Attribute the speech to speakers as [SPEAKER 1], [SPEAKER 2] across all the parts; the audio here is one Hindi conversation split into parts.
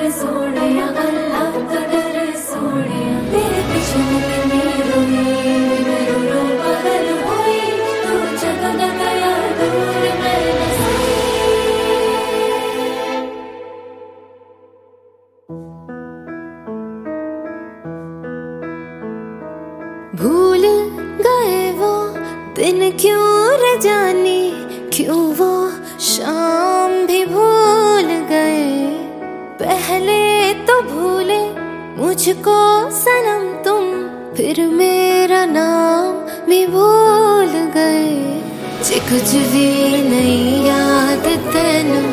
[SPEAKER 1] सोनिया अल्लाह कदर सोनिया तेरे पीछे कितनी रोई मैं रो पागल हुई तू जब न गया दूर मैं न भूल गए वो दिन क्यों रे जाने क्यों वो शाम भी भूल गए पहले तो भूले मुझको सनम तुम फिर मेरा नाम भी भूल गए जे कुछ भी नहीं याद तेनू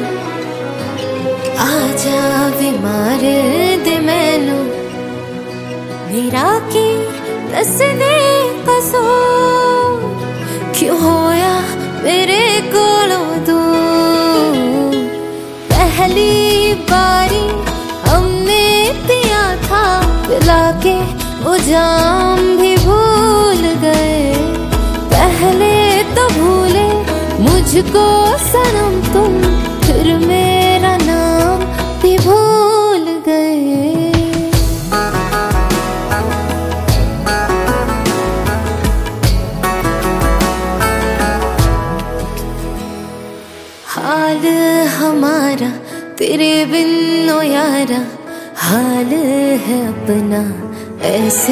[SPEAKER 1] आजा भी मार दे मैनू मेरा की दस दे कसूर क्यों होया मेरे कोलों दूर पहली बारी हमने पिया था पिला के वो जाम भी भूल गए पहले तो भूले मुझको सनम तुम फिर मेरा नाम भी भूल गए हाल हमारा तेरे बिन ओ यारा हाल है अपना ऐसे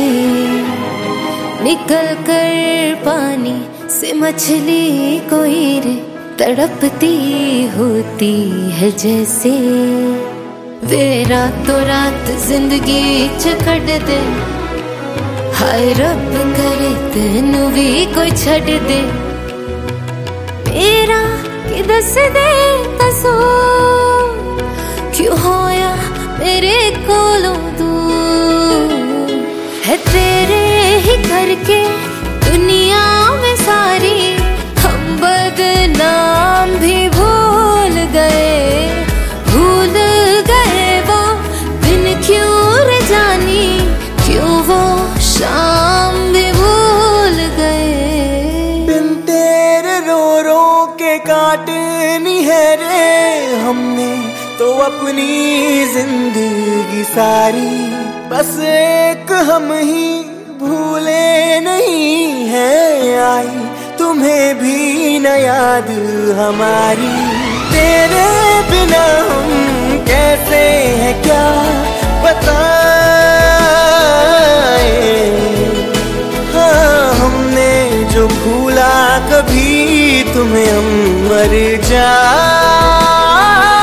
[SPEAKER 1] निकल कर पानी से मछली कोई रे तड़पती होती है जैसे वे रातों रात जिंदगी चकड़ दे हाय रब करे तेनू भी कोई छड़ दे मेरा कि दस दे कसूर क्यों होया मेरे कोलों दूर है तेरे ही करके दुनिया में सारी हम बदनाम भी भूल गए वो दिन क्यों रे जानी क्यों वो शाम भी भूल गए
[SPEAKER 2] बिन तेरे रो रो के काटनी है रे हमने तो अपनी जिंदगी सारी बस एक हम ही भूले नहीं है आई तुम्हें भी न याद हमारी तेरे बिना हम कैसे हैं क्या बताएं हाँ हमने जो भूला कभी तुम्हें हम मर जाए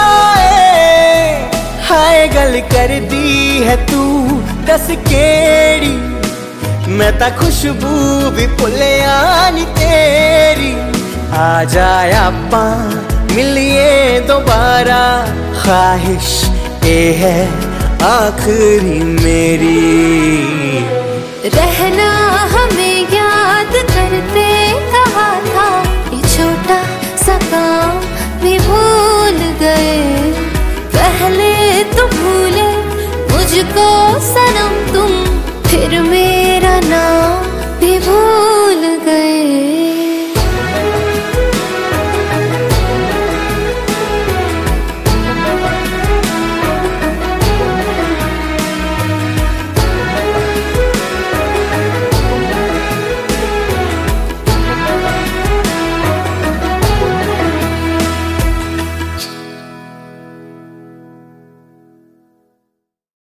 [SPEAKER 2] हाय गल कर दी है तू दस केड़ी मैं ता खुशबू भी भुलिया नी तेरी आ जाया आपां मिलिए दोबारा ख्वाहिश ये है आखिरी मेरी
[SPEAKER 1] रहना हमें याद करते कहा था ये छोटा सा काम भी भूल गए पहले तो भूले मुझको सनम तुम फिर मेरा नाम